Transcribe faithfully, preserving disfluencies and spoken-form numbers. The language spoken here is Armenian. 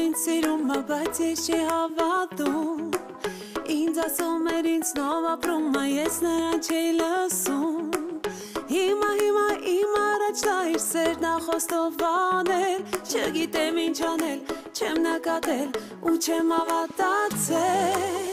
ինձ սիրում ա, բայց ես չի հավատում Ինձ ասում էր ինձ նով ապրում ա, ես նրան չէի լսում Հիմա, հիմա իմ առաջ դա իր սերն ա խոստովանել Չգիտեմ ինչ անել, չեմ նկատել ու չեմ հավատացել